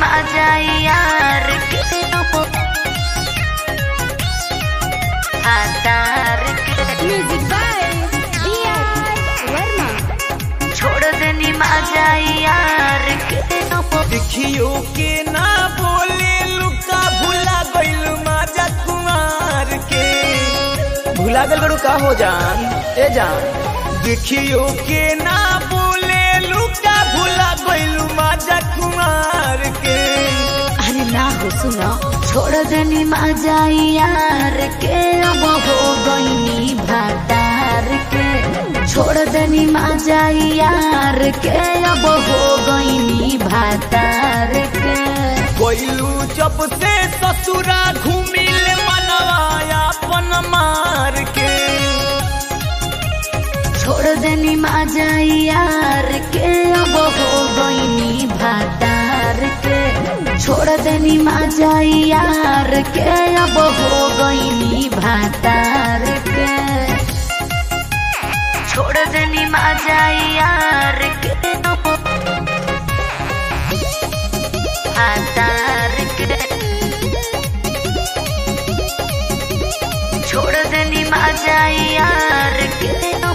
मजा यार के हाथार के म्यूजिक बाय बीआर वर्मा। छोड़ देनी मजा यार के देखियो के ना बोले लुका भुला गइल मजा कुमार के। भुला गइल बड़ू का हो जान ए जान। देखियो के ना बोले लुका भुला गइल मजा कुमार के। अरे ना हो सुनो छोड़ देनी मजा यार के अब हो गई भातार के। छोड़ देनी मजा यार के अब हो गई भातार के। कोइलू जब से ससुरा घूमिल मनवा अपन मार के। छोड़ देनी मजा यार के अब हो गई भातार के। छोड़ देनी मजा यार के अब हो गई भातार के। छोड़ देनी मजा यार के भातार के। छोड़ देनी मजा यार के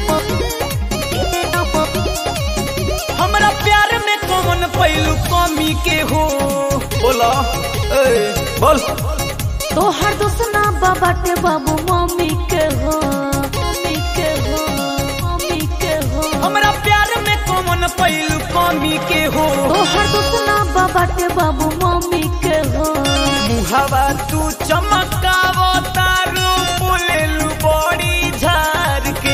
हमरा प्यार में कौन पहलू कमी के हो बोला बोल। तोहर दोसना बाबाटे बाबू मम्मी के हो मम्मी के हो मम्मी के हो। हमरा प्यार में कौन पहलू कमी के हो। तोहर दोसना बाबाटे बाबू मम्मी के हो। मुहावा तू चमकावो तारू बोलेलू बड़ी झार के।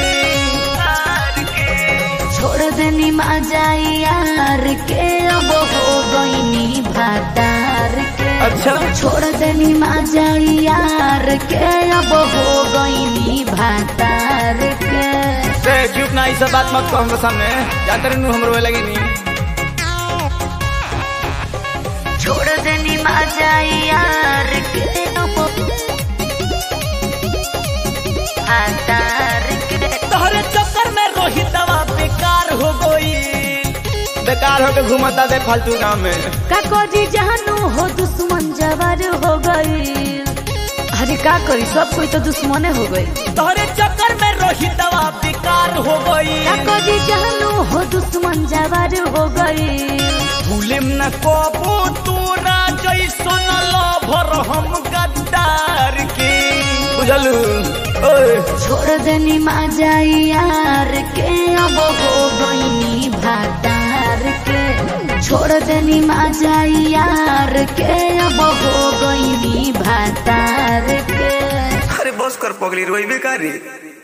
छोड़ देनी मजा यार के अब हो गई भातार के। अच्छा छोड़ देनी मजा यार के अब हो गई भातार के। चुप ना ई सब बात मत कहो हमरे सामने जाते रहनू हमरो लगी नी। छोड़ देनी मजा यार के भातार के। तोहरे चक्कर में रोहितवा बेकार हो गई। बेकार होके घूमता दे फालतू गाँव में। का करी जानू हो दुश्मन जवार हो गई। अरे का करी सब कोई तो दुश्मने हो गई। तोहरे चक्कर में रोहितवा बेकार हो गई। का करी जानू हो दुश्मन जवार हो गई। भूलेम न कबो तोरा जैसन लभर हम गद्दार के। बुझलू छोड़ देनी मजा यार के अब हो गई भातार के। छोड़ देनी मजा यार के अब हो गई भातार के। अरे बस कर पगली रोई बेकारी।